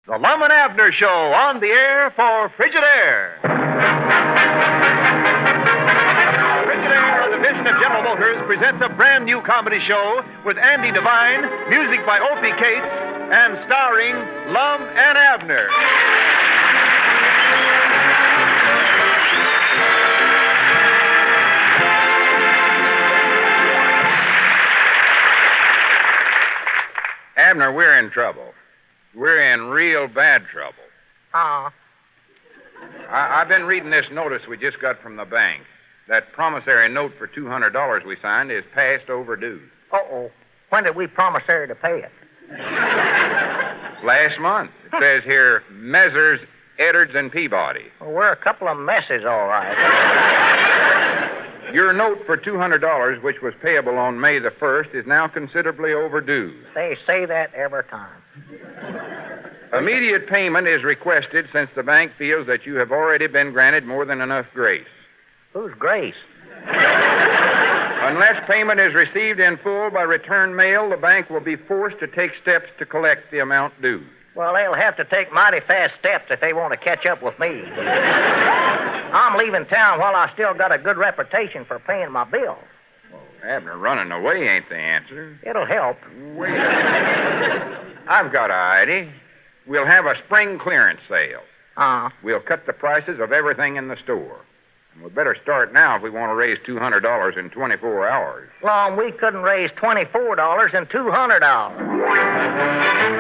The Lum and Abner Show on the air for Frigidaire. Frigidaire, a division of General Motors, presents a brand new comedy show with Andy Devine, music by Opie Cates, and starring Lum and Abner. Abner, we're in trouble. We're in real bad trouble. I've been reading this notice we just got from the bank. That promissory note for $200 we signed is past overdue. Uh-oh. When did we promissory to pay it? Last month. It says here, Messrs. Eddards and Peabody. Well, we're a couple of messes, all right. Your note for $200, which was payable on May the 1st, is now considerably overdue. They say that every time. Immediate payment is requested since the bank feels that you have already been granted more than enough grace. Who's Grace? Unless payment is received in full by return mail, the bank will be forced to take steps to collect the amount due. Well, they'll have to take mighty fast steps if they want to catch up with me. I'm leaving town while I still got a good reputation for paying my bills. Well, Abner, running away ain't the answer. It'll help. Wait a minute. I've got an idea. We'll have a spring clearance sale. We'll cut the prices of everything in the store. And we'd better start now if we want to raise $200 in 24 hours. Well, we couldn't raise $24 and $200.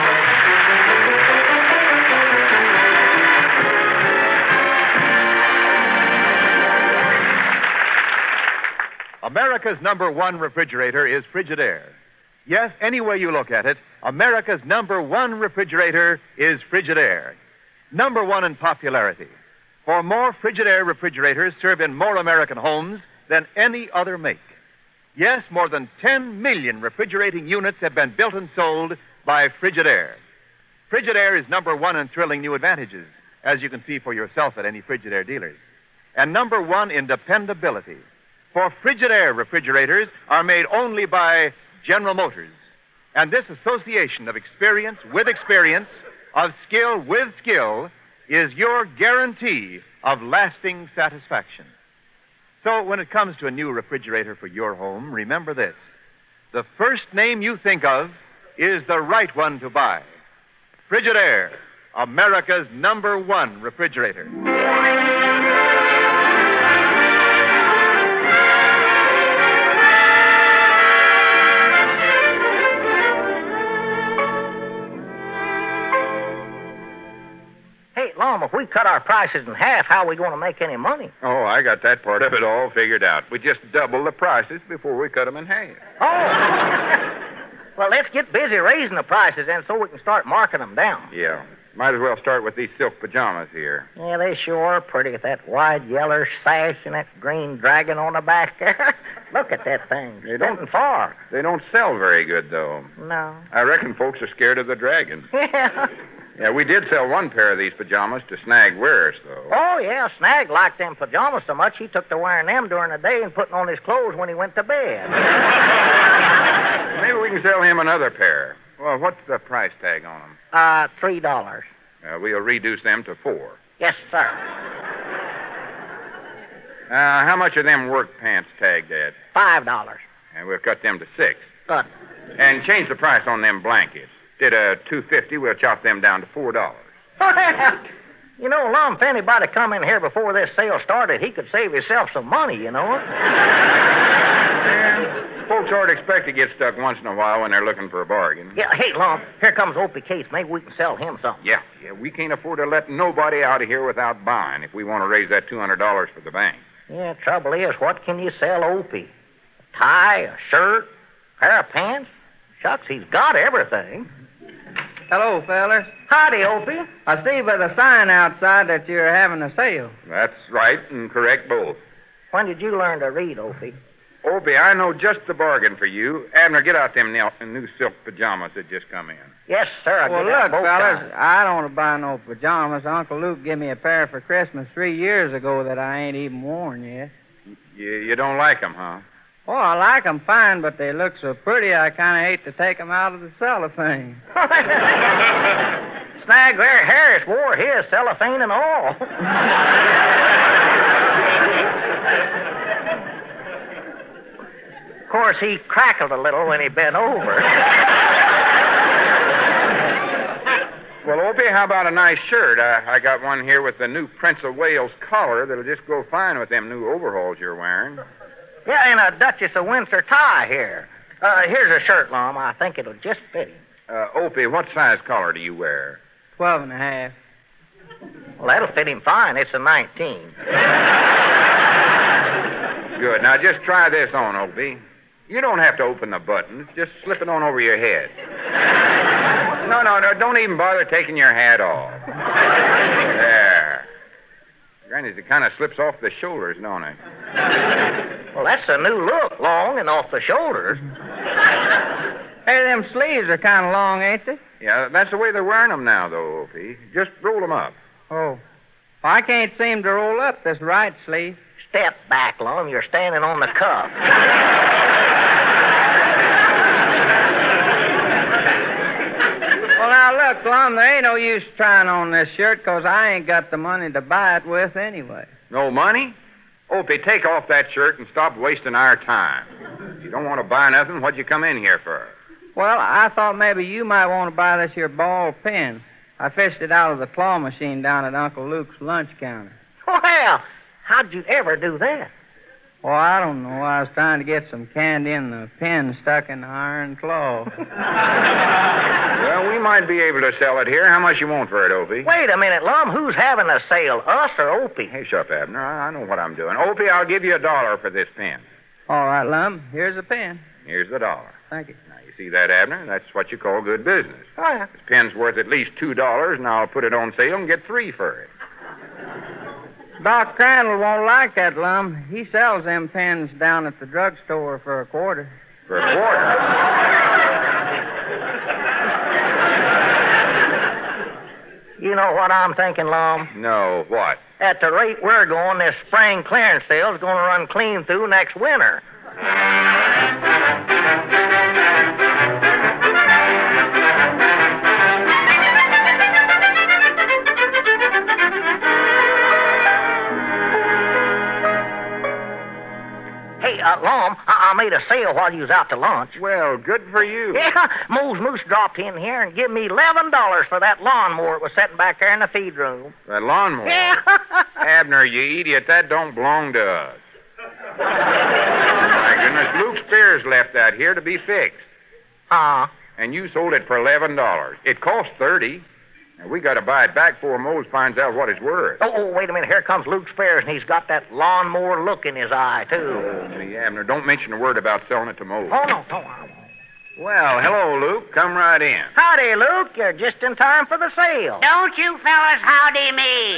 America's number one refrigerator is Frigidaire. Yes, any way you look at it, America's number one refrigerator is Frigidaire. Number one in popularity. For more Frigidaire refrigerators serve in more American homes than any other make. Yes, more than 10 million refrigerating units have been built and sold by Frigidaire. Frigidaire is number one in thrilling new advantages, as you can see for yourself at any Frigidaire dealers. And number one in dependability. For Frigidaire refrigerators are made only by General Motors. And this association of experience with experience, of skill with skill, is your guarantee of lasting satisfaction. So when it comes to a new refrigerator for your home, remember this. The first name you think of is the right one to buy. Frigidaire, America's number one refrigerator. If we cut our prices in half, how are we going to make any money? Oh, I got that part of it all figured out. We just double the prices before we cut them in half. Oh! Well, let's get busy raising the prices then so we can start marking them down. Yeah. Might as well start with these silk pajamas here. Yeah, they sure are pretty with that wide yellow sash and that green dragon on the back there. Look at that thing. They don't far. They don't sell very good, though. No. I reckon folks are scared of the dragon. Yeah. Yeah, we did sell one pair of these pajamas to Snag wearers, though. Oh, yeah, Snag liked them pajamas so much he took to wearing them during the day and putting on his clothes when he went to bed. Maybe we can sell him another pair. Well, what's the price tag on them? $3. We'll reduce them to $4. Yes, sir. How much are them work pants tagged at? $5. And we'll cut them to $6. Good. And change the price on them blankets. Did $2.50, we'll chop them down to $4. You know, Lum, if anybody come in here before this sale started, he could save himself some money, you know. Yeah. Folks ought to expect to get stuck once in a while when they're looking for a bargain. Yeah, hey, Lum, here comes Opie Cates. Maybe we can sell him something. Yeah, we can't afford to let nobody out of here without buying if we want to raise that $200 for the bank. Yeah, trouble is, what can you sell Opie? A tie, a shirt, a pair of pants? Shucks, he's got everything. Hello, fellas. Howdy, Opie. I see by the sign outside that you're having a sale. That's right and correct both. When did you learn to read, Opie? Opie, I know just the bargain for you. Abner, get out them new silk pajamas that just come in. Yes, sir. Well, look, fellas, I don't want to buy no pajamas. Uncle Luke gave me a pair for Christmas 3 years ago that I ain't even worn yet. You don't like them, huh? Oh, I like 'em fine, but they look so pretty I kind of hate to take 'em out of the cellophane. snag there, Harris wore his, cellophane and all. Of course, he crackled a little when he bent over. Well, Opie, how about a nice shirt? I got one here with the new Prince of Wales collar that'll just go fine with them new overalls you're wearing. Yeah, and a Duchess of Windsor tie here. Here's a shirt, Lum. I think it'll just fit him. Opie, what size collar do you wear? 12 and a half. Well, that'll fit him fine. It's a 19. Good. Now, just try this on, Opie. You don't have to open the buttons. Just slip it on over your head. No. Don't even bother taking your hat off. There. Granny's, it kind of slips off the shoulders, don't it? Well, that's a new look, long and off the shoulders. Hey, them sleeves are kind of long, ain't they? Yeah, that's the way they're wearing them now, though, Opie. Just roll them up. Oh. Well, I can't seem to roll up this right sleeve. Step back, Lum. You're standing on the cuff. Well, now, look, Lum, there ain't no use trying on this shirt because I ain't got the money to buy it with anyway. No money? Opie, take off that shirt and stop wasting our time. If you don't want to buy nothing, what'd you come in here for? Well, I thought maybe you might want to buy this here ball pen. I fished it out of the claw machine down at Uncle Luke's lunch counter. Well, how'd you ever do that? Well, I don't know. I was trying to get some candy and the pen stuck in the iron claw. Well, we might be able to sell it here. How much you want for it, Opie? Wait a minute, Lum. Who's having a sale, us or Opie? Hey, shut up, Abner. I know what I'm doing. Opie, I'll give you $1 for this pen. All right, Lum. Here's a pen. Here's the $1. Thank you. Now, you see that, Abner? That's what you call good business. Oh, yeah. This pen's worth at least $2, and I'll put it on sale and get $3 for it. Doc Crandall won't like that, Lum. He sells them pens down at the drugstore for a quarter. For a quarter? You know what I'm thinking, Lum? No, what? At the rate we're going, this spring clearance sale's going to run clean through next winter. Hey, Lum, I made a sale while you was out to lunch. Well, good for you. Yeah, Mose Moose dropped in here and give me $11 for that lawnmower that was sitting back there in the feed room. That lawnmower? Yeah. Abner, you idiot, that don't belong to us. My goodness, Luke Spears left that here to be fixed. And you sold it for $11. It cost $30. Now, we got to buy it back before Mose finds out what it's worth. Oh, wait a minute. Here comes Luke Spears, and he's got that lawnmower look in his eye, too. Oh, me, Abner, don't mention a word about selling it to Mose. Oh, no, I won't. Well, hello, Luke. Come right in. Howdy, Luke. You're just in time for the sale. Don't you fellas howdy me.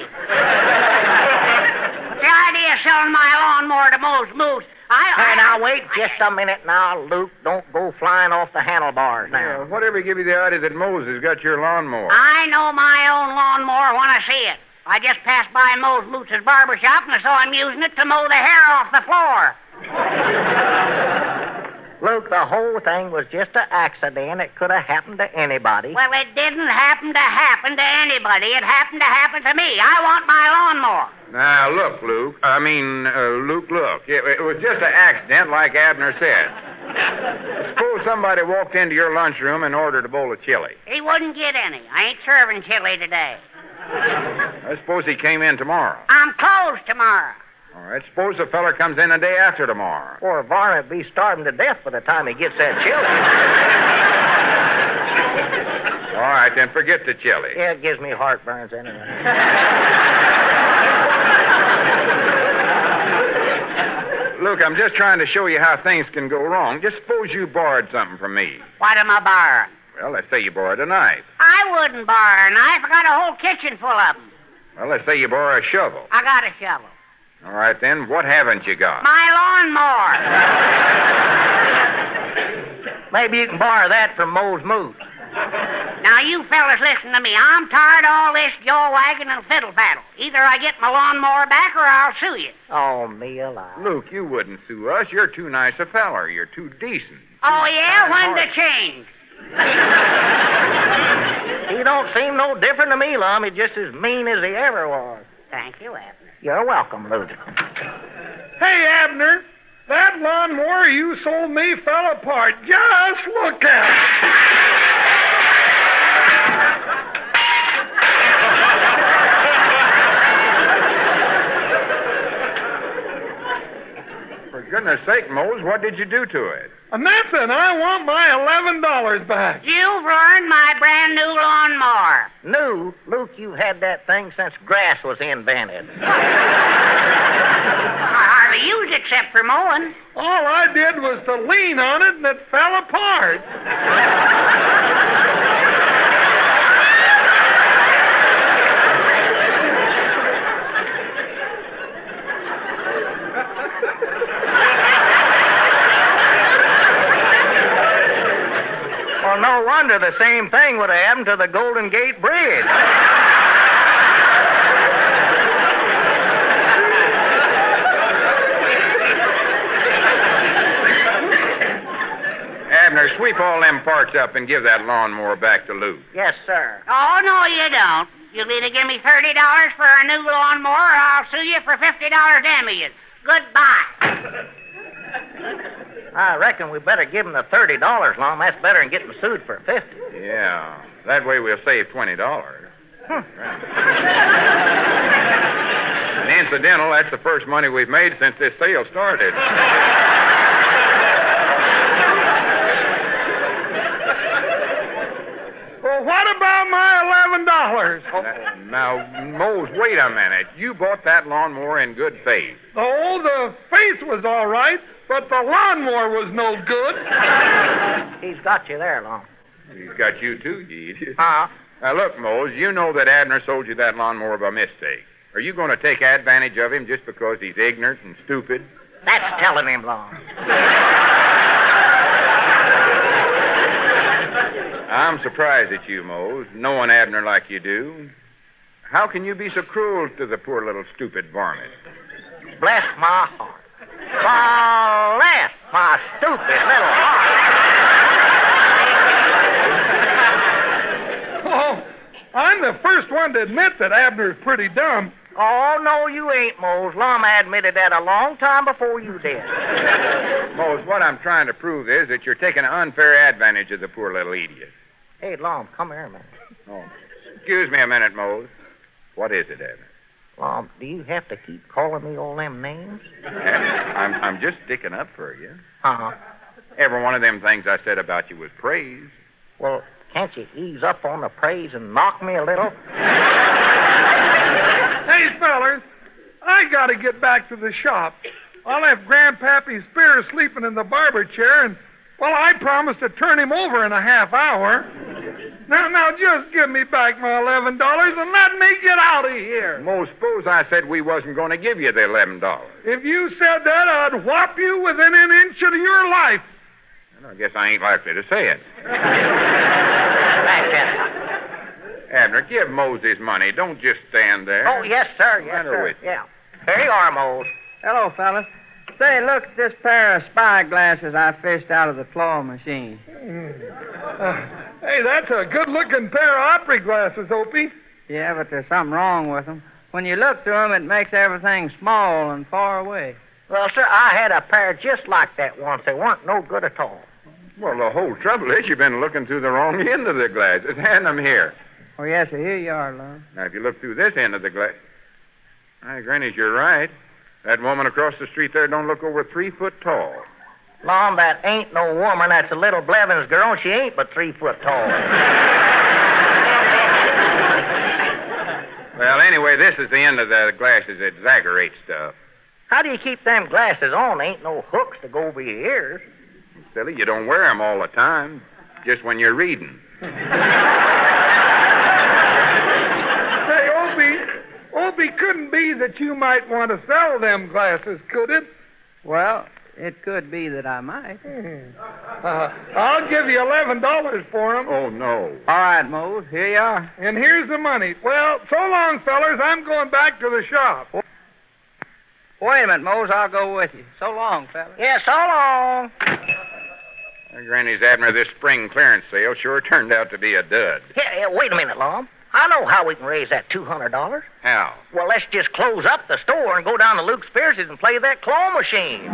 The idea of selling my lawnmower to Mose Moose. Hey, now, wait just a minute now, Luke. Don't go flying off the handlebars now. Whatever give you the idea that Mose has got your lawnmower? I know my own lawnmower when I see it. I just passed by Mose Moose's barber shop and I saw him using it to mow the hair off the floor. Luke, the whole thing was just an accident. It could have happened to anybody. Well, it didn't happen to anybody. It happened to happen to me. I want my lawnmower. Now, look, Luke. Luke, look. It was just an accident, like Abner said. Suppose somebody walked into your lunchroom and ordered a bowl of chili. He wouldn't get any. I ain't serving chili today. I suppose he came in tomorrow. I'm closed tomorrow. All right, suppose the feller comes in the day after tomorrow. Or Varn't be starving to death by the time he gets that chili. All right, then forget the chili. Yeah, it gives me heartburns anyway. Look, I'm just trying to show you how things can go wrong. Just suppose you borrowed something from me. What am I borrowing? Well, let's say you borrowed a knife. I wouldn't borrow a knife. I got a whole kitchen full of them. Well, let's say you borrow a shovel. I got a shovel. All right, then, what haven't you got? My lawnmower. Maybe you can borrow that from Mose Moose. Now, you fellas listen to me. I'm tired of all this jaw wagging and fiddle faddle. Either I get my lawnmower back or I'll sue you. Oh, me alive. Luke, you wouldn't sue us. You're too nice a feller. You're too decent. Oh, yeah? When to change? He don't don't seem no different to me, Lum. He's just as mean as he ever was. Thank you, Abner. You're welcome, Luke. Hey, Abner, that lawnmower you sold me fell apart. Just look at it. For goodness sake, Mose, what did you do to it? Nothing. I want my $11 back. You've ruined my brand new lawnmower. New? Luke, you've had that thing since grass was invented. I hardly use it except for mowing. All I did was to lean on it, and it fell apart. Well, no wonder the same thing would have happened to the Golden Gate Bridge. Abner, sweep all them parts up and give that lawnmower back to Luke. Yes, sir. Oh, no, you don't. You'll either give me $30 for a new lawnmower or I'll sue you for $50 damages. Goodbye. I reckon we better give him the $30, Lum. That's better than getting sued for $50. Yeah, that way we'll save $20. And incidental, that's the first money we've made since this sale started. Well, what about my $11? Now, Mose, wait a minute. You bought that lawnmower in good faith. Oh, the face was all right, but the lawnmower was no good. He's got you there, Lum. He's got you too, you idiot. Huh? Now, look, Mose, you know that Abner sold you that lawnmower by mistake. Are you going to take advantage of him just because he's ignorant and stupid? That's telling him, Lum. I'm surprised at you, Mose, knowing Abner like you do. How can you be so cruel to the poor little stupid varmint? Bless my heart. Bless my stupid little heart. Oh, I'm the first one to admit that Abner's pretty dumb. Oh, no, you ain't, Mose. Lum admitted that a long time before you did. Mose, what I'm trying to prove is that you're taking unfair advantage of the poor little idiot. Hey, Lum, come here a minute. Oh, excuse me a minute, Mose. What is it, Abner? Lum, do you have to keep calling me all them names? I'm just sticking up for you. Uh-huh. Every one of them things I said about you was praise. Well, can't you ease up on the praise and knock me a little? Hey, fellers, I got to get back to the shop. I left Grandpappy Spears sleeping in the barber chair, and, well, I promised to turn him over in a half hour. Now, just give me back my $11 and let me get out of here. Mose, suppose I said we wasn't going to give you the $11. If you said that, I'd whop you within an inch of your life. Well, I guess I ain't likely to say it. That's it. Abner, give Mose his money. Don't just stand there. Oh, yes, sir. Yes, Matter sir. with you? Yeah. Here you are, Mose. Hello, fellas. Say, look at this pair of spy glasses I fished out of the claw machine. Hey, that's a good-looking pair of opera glasses, Opie. Yeah, but there's something wrong with them. When you look through them, it makes everything small and far away. Well, sir, I had a pair just like that once. They weren't no good at all. Well, the whole trouble is you've been looking through the wrong end of the glasses. Hand them here. Oh, yes, sir. Here you are, love. Now, if you look through this end of the glass... I granny, you're right. That woman across the street there don't look over 3 foot tall. Lum, that ain't no woman. That's a little Blevins girl. She ain't but 3 foot tall. Well, anyway, this is the end of the glasses that exaggerate stuff. How do you keep them glasses on? Ain't no hooks to go over your ears. Silly, you don't wear them all the time. Just when you're reading. Say, Opie, couldn't be that you might want to sell them glasses, could it? Well, it could be that I might. I'll give you $11 for them. Oh, no. All right, Mose. Here you are. And here's the money. Well, so long, fellers. I'm going back to the shop. Wait a minute, Mose. I'll go with you. So long, fellas. Yeah, so long. Granny's Abner, this spring clearance sale sure turned out to be a dud. Yeah, wait a minute, Lum. I know how we can raise that $200. How? Well, let's just close up the store and go down to Luke Spears' and play that claw machine.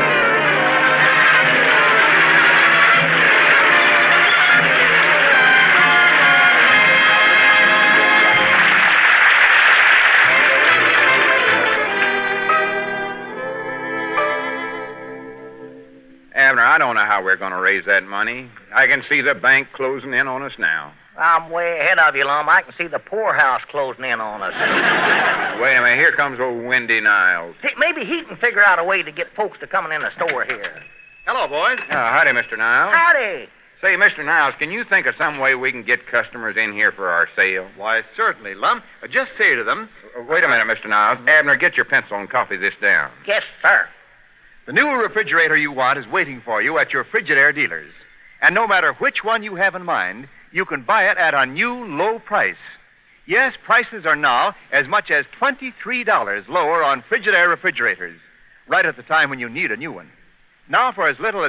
Abner, I don't know how we're going to raise that money. I can see the bank closing in on us now. I'm way ahead of you, Lum. I can see the poorhouse closing in on us. Wait a minute. Here comes old Wendy Niles. Hey, maybe he can figure out a way to get folks to come in the store here. Hello, boys. Howdy, Mr. Niles. Howdy. Say, Mr. Niles, can you think of some way we can get customers in here for our sale? Why, certainly, Lum. Just say to them... Wait a minute, Mr. Niles. Abner, get your pencil and copy this down. Yes, sir. The new refrigerator you want is waiting for you at your Frigidaire dealers. And no matter which one you have in mind, you can buy it at a new low price. Yes, prices are now as much as $23 lower on Frigidaire refrigerators, right at the time when you need a new one. Now, for as little as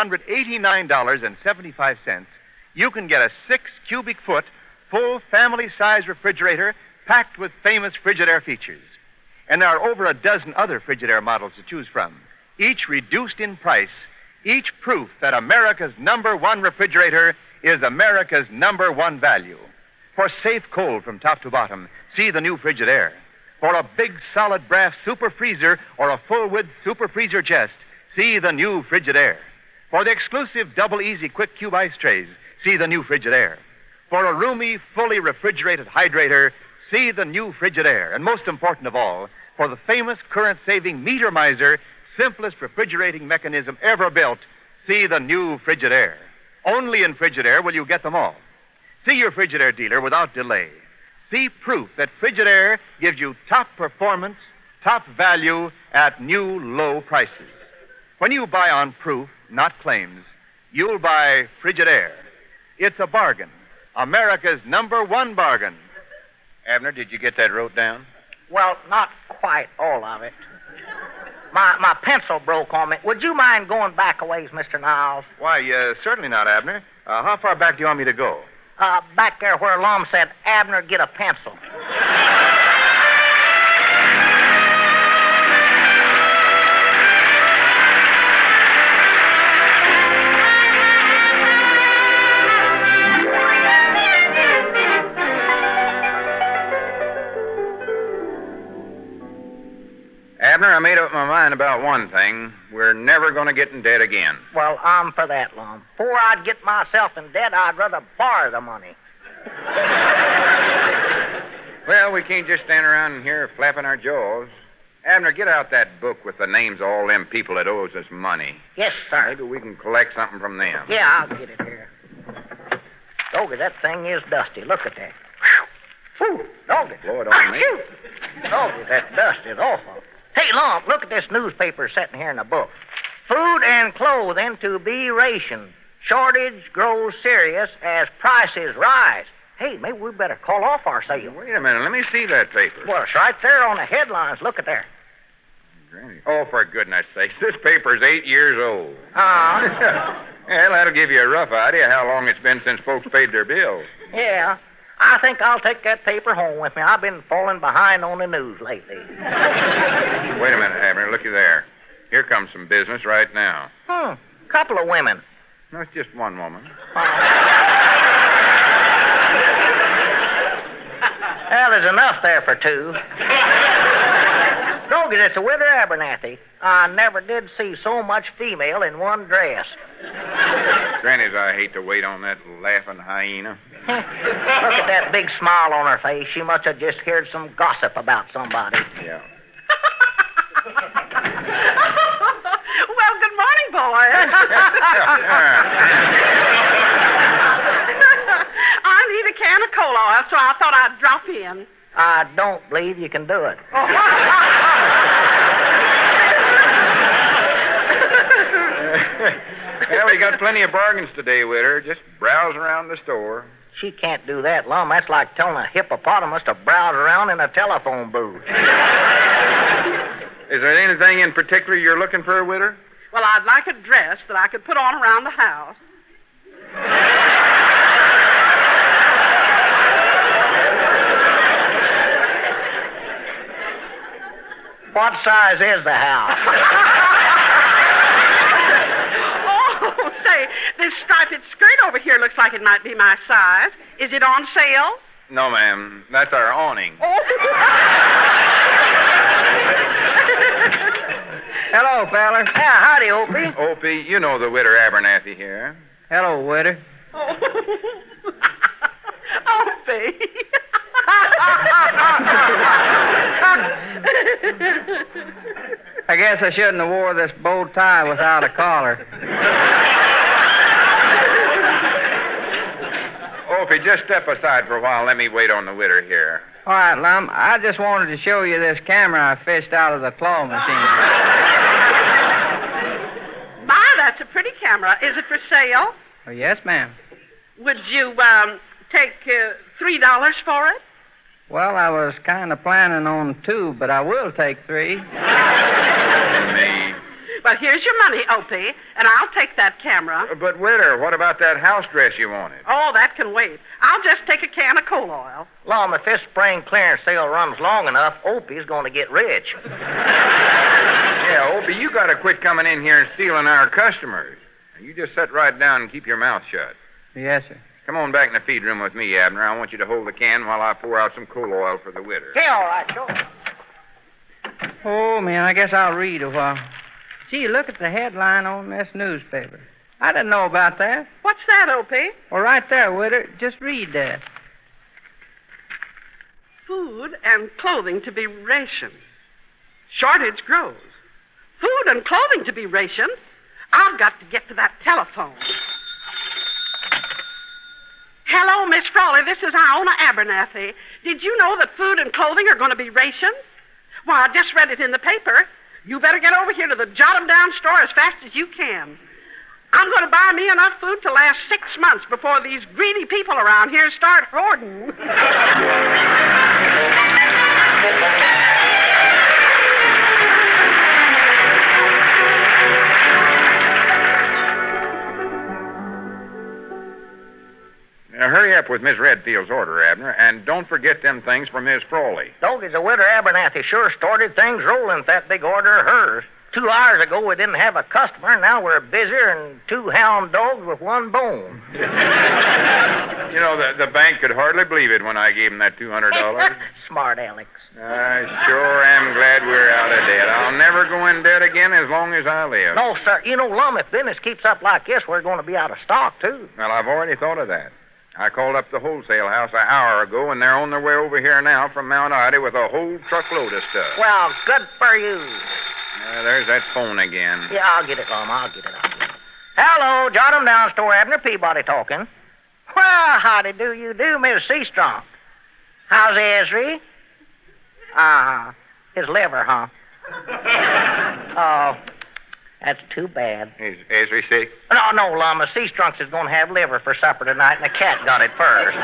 $189.75, you can get a 6-cubic-foot, full family-size refrigerator packed with famous Frigidaire features. And there are over a dozen other Frigidaire models to choose from, each reduced in price, each proof that America's #1 refrigerator is America's #1 value. For safe cold from top to bottom, see the new Frigidaire. For a big solid brass super freezer or a full-width super freezer chest, see the new Frigidaire. For the exclusive double easy quick cube ice trays, see the new Frigidaire. For a roomy, fully refrigerated hydrator, see the new Frigidaire. And most important of all, for the famous current-saving Meter Miser, simplest refrigerating mechanism ever built, see the new Frigidaire. Only in Frigidaire will you get them all. See your Frigidaire dealer without delay. See proof that Frigidaire gives you top performance, top value at new low prices. When you buy on proof, not claims, you'll buy Frigidaire. It's a bargain. America's #1 bargain. Abner, did you get that wrote down? Well, not quite all of it. My pencil broke on me. Would you mind going back a ways, Mr. Niles? Why, certainly not, Abner. How far back do you want me to go? Back there where Lum said, Abner, get a pencil. Abner, I made up my mind about one thing. We're never going to get in debt again. Well, I'm for that, Lum. Before I'd get myself in debt, I'd rather borrow the money. Well, we can't just stand around here flapping our jaws. Abner, get out that book with the names of all them people that owes us money. Yes, sir. Maybe we can collect something from them. Yeah, I'll get it here. Doggy, that thing is dusty. Look at that. Whew, doggy. Blow it on me. Doggy, that dust is awful. Hey, Lum, look at this newspaper sitting here in the book. Food and clothing to be rationed. Shortage grows serious as prices rise. Hey, maybe we better call off our sale. Wait a minute. Let me see that paper. Well, it's right there on the headlines. Look at there. Granny. Oh, for goodness sake. This paper's 8 years old. Uh-huh. Well, that'll give you a rough idea how long it's been since folks paid their bills. Yeah. I think I'll take that paper home with me. I've been falling behind on the news lately. Wait a minute, Abner. Looky there. Here comes some business right now. Couple of women. No, it's just one woman. Well, there's enough there for two. Doggy, it's a Wither Abernathy. I never did see so much female in one dress. Granny's, I hate to wait on that laughing hyena. Look at that big smile on her face. She must have just heard some gossip about somebody. Yeah. Well, good morning, boys. I need a can of coal oil, so I thought I'd drop in. I don't believe you can do it. Well, we got plenty of bargains today with her. Just browse around the store. She can't do that, Lum. That's like telling a hippopotamus to browse around in a telephone booth. Is there anything in particular you're looking for with her? Well, I'd like a dress that I could put on around the house. What size is the house? Oh, say, this striped skirt over here looks like it might be my size. Is it on sale? No, ma'am. That's our awning. Oh. Hello, fellas. Yeah, howdy, Opie. Opie, you know the Widder Abernathy here. Hello, Widder. Oh. Opie. I guess I shouldn't have wore this bow tie without a collar. Opie, just step aside for a while. Let me wait on the Widder here. All right, Lum. I just wanted to show you this camera I fished out of the claw machine. My, that's a pretty camera. Is it for sale? Oh, yes, ma'am. Would you take $3 for it? Well, I was kind of planning on 2, but I will take 3. Me. Well, here's your money, Opie, and I'll take that camera. But, Widder, what about that house dress you wanted? Oh, that can wait. I'll just take a can of coal oil. Lum, if this spring clearance sale runs long enough, Opie's going to get rich. Yeah, Opie, you got to quit coming in here and stealing our customers. You just sit right down and keep your mouth shut. Yes, sir. Come on back in the feed room with me, Abner. I want you to hold the can while I pour out some coal oil for the Widder. Yeah, all right, sure. Oh, man, I guess I'll read a while. Gee, look at the headline on this newspaper. I didn't know about that. What's that, Opie? Well, right there, Widder. Just read that. Food and clothing to be rationed. Shortage grows. Food and clothing to be rationed? I've got to get to that telephone. Hello, Miss Frawley. This is Iona Abernathy. Did you know that food and clothing are going to be rationed? Why, I just read it in the paper. You better get over here to the Jot-'em-Down store as fast as you can. I'm going to buy me enough food to last 6 months before these greedy people around here start hoarding. Now, hurry up with Miss Redfield's order, Abner, and don't forget them things for Miss Frawley. Doggies, the Widder Abernathy sure started things rolling with that big order of hers. 2 hours ago, we didn't have a customer, and now we're busier than 2 hound dogs with 1 bone. You know, the bank could hardly believe it when I gave him that $200. Smart Alex. I sure am glad we're out of debt. I'll never go in debt again as long as I live. No, sir. You know, Lum, if business keeps up like this, we're going to be out of stock, too. Well, I've already thought of that. I called up the wholesale house an hour ago, and they're on their way over here now from Mount Ida with a whole truckload of stuff. Well, good for you. There's that phone again. Yeah, I'll get it, Lum. I'll get it. Hello, Jot-'em-Down store, Abner Peabody talking. Well, howdy do you do, Miss Seastrong. How's Esri? His liver, huh? Oh, that's too bad. Is Esri sick? No, Lum. The Seastrunks is going to have liver for supper tonight, and the cat got it first.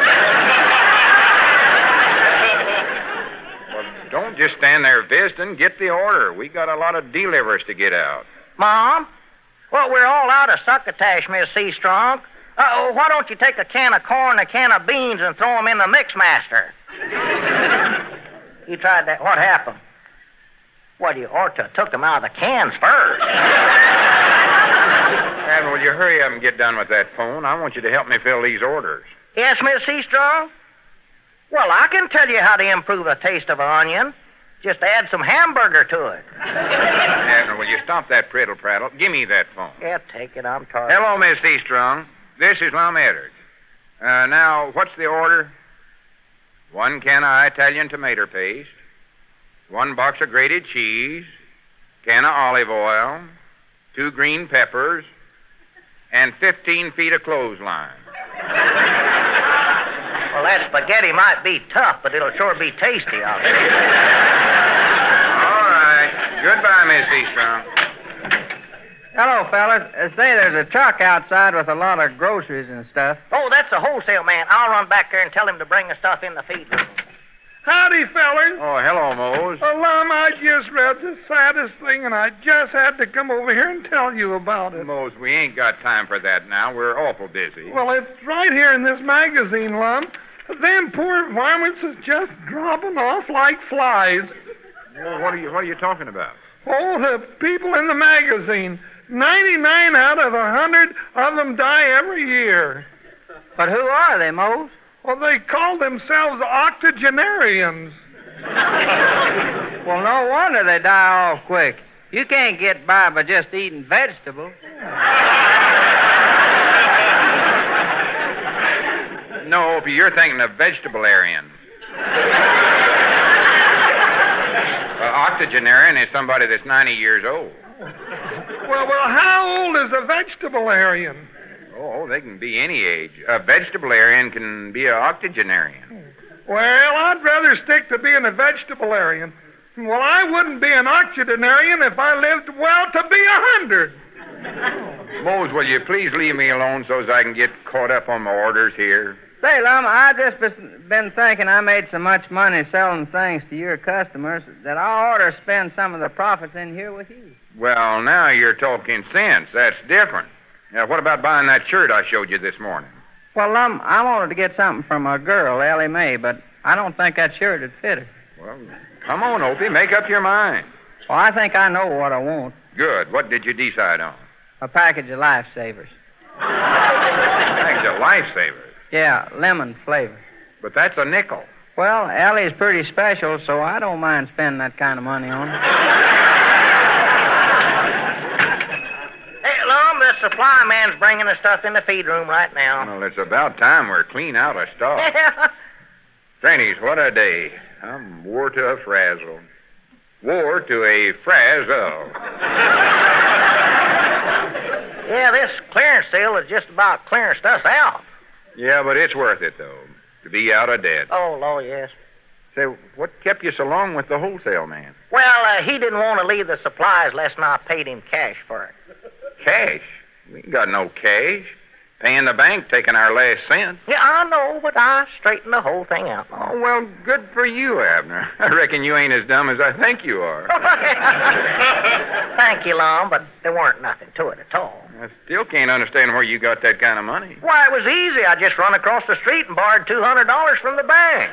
Well, don't just stand there visiting. Get the order. We got a lot of delivers to get out. Mom? Well, we're all out of succotash, Miss Seastrong. Why don't you take a can of corn and a can of beans and throw them in the Mixmaster? You tried that. What happened? Well, you ought to have took them out of the cans first. Admiral, will you hurry up and get done with that phone? I want you to help me fill these orders. Yes, Miss Seastrong? Well, I can tell you how to improve the taste of an onion. Just add some hamburger to it. Admiral, will you stop that prattle-prattle? Give me that phone. Yeah, take it. I'm tired. Hello, Miss Seastrong. This is Lum Edwards. Now, what's the order? 1 can of Italian tomato paste, 1 box of grated cheese, can of olive oil, 2 green peppers, and 15 feet of clothesline. Well, that spaghetti might be tough, but it'll sure be tasty, I'll say. All right. Goodbye, Miss Seastrong. Hello, fellas. Say, there's a truck outside with a lot of groceries and stuff. Oh, that's the wholesale man. I'll run back there and tell him to bring the stuff in the feed room. Howdy, fellers. Oh, hello, Mose. Lum, I just read the saddest thing, and I just had to come over here and tell you about it. Mose, we ain't got time for that now. We're awful busy. Well, it's right here in this magazine, Lum. Them poor varmints is just dropping off like flies. Well, what are you talking about? Oh, the people in the magazine. 99 out of 100 of them die every year. But who are they, Mose? Well, they call themselves octogenarians. Well, no wonder they die off quick. You can't get by just eating vegetables. No, Opie, you're thinking of vegetarian. Octogenarian is somebody that's 90 years old. Well, how old is a vegetarian? Oh, they can be any age. A vegetarian can be an octogenarian. Well, I'd rather stick to being a vegetarian. Well, I wouldn't be an octogenarian if I lived, well, to be 100. Mose, will you please leave me alone so as I can get caught up on my orders here? Say, Lum, I just been thinking I made so much money selling things to your customers that I ought to spend some of the profits in here with you. Well, now you're talking sense. That's different. Now, what about buying that shirt I showed you this morning? Well, Lum, I wanted to get something from a girl, Ellie Mae, but I don't think that shirt would fit her. Well, come on, Opie. Make up your mind. Well, I think I know what I want. Good. What did you decide on? A package of Lifesavers. Package of Lifesavers? Yeah, lemon flavor. But that's a nickel. Well, Ellie's pretty special, so I don't mind spending that kind of money on her. Hey, Lum, the supply man's bringing the stuff in the feed room right now. Well, it's about time we're clean out of stock. Grannies, what a day. I'm wore to a frazzle. Wore to a frazzle. Yeah, this clearance sale is just about clearing stuff out. Yeah, but it's worth it, though, to be out of debt. Oh, Lord, yes. Say, what kept you so long with the wholesale man? Well, he didn't want to leave the supplies less than I paid him cash for it. Cash? We ain't got no cash. Paying the bank, taking our last cent. Yeah, I know, but I straightened the whole thing out. Oh, well, good for you, Abner. I reckon you ain't as dumb as I think you are. Thank you, Lum, but there weren't nothing to it at all. I still can't understand where you got that kind of money. Why, it was easy. I just run across the street and borrowed $200 from the bank.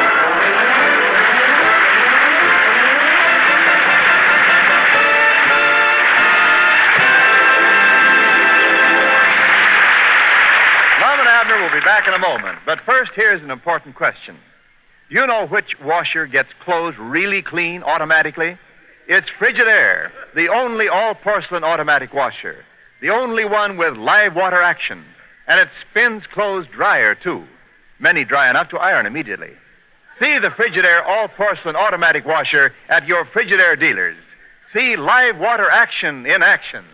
Lum and Abner will be back in a moment. But first, here's an important question. Do you know which washer gets clothes really clean automatically? It's Frigidaire, the only all-porcelain automatic washer. The only one with live water action. And it spins clothes drier, too. Many dry enough to iron immediately. See the Frigidaire all-porcelain automatic washer at your Frigidaire dealers. See live water action in action.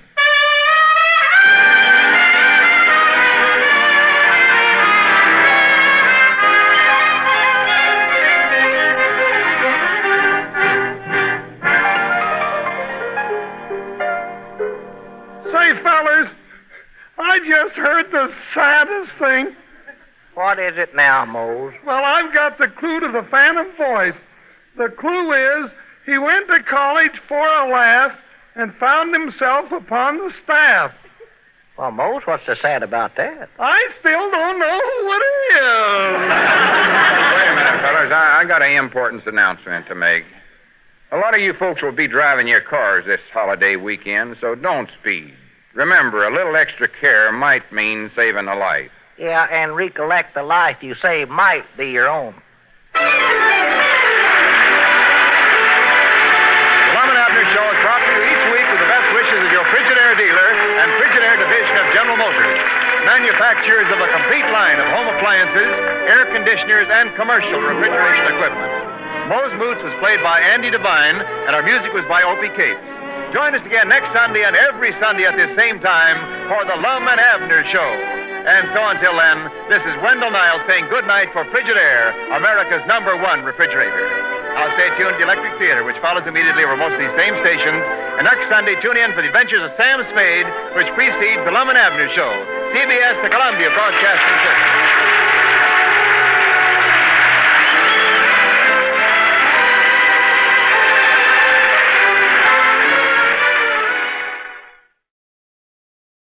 Say, fellers, I just heard the saddest thing. What is it now, Mose? Well, I've got the clue to the Phantom Voice. The clue is he went to college for a laugh and found himself upon the staff. Well, Mose, what's so sad about that? I still don't know who it is. Wait a minute, fellas. I got an important announcement to make. A lot of you folks will be driving your cars this holiday weekend, so don't speed. Remember, a little extra care might mean saving a life. Yeah, and recollect the life you save might be your own. The Lum and Abner Show is brought to you each week with the best wishes of your Frigidaire dealer and Frigidaire division of General Motors, manufacturers of a complete line of home appliances, air conditioners, and commercial refrigeration equipment. Mose Moots was played by Andy Devine, and our music was by Opie Cates. Join us again next Sunday and every Sunday at this same time for the Lum and Abner Show. And so until then, this is Wendell Niles saying good night for Frigidaire, America's #1 refrigerator. Now stay tuned to the Electric Theater, which follows immediately over most of these same stations. And next Sunday, tune in for the adventures of Sam Spade, which precedes the Lum and Abner Show. CBS, the Columbia Broadcasting System.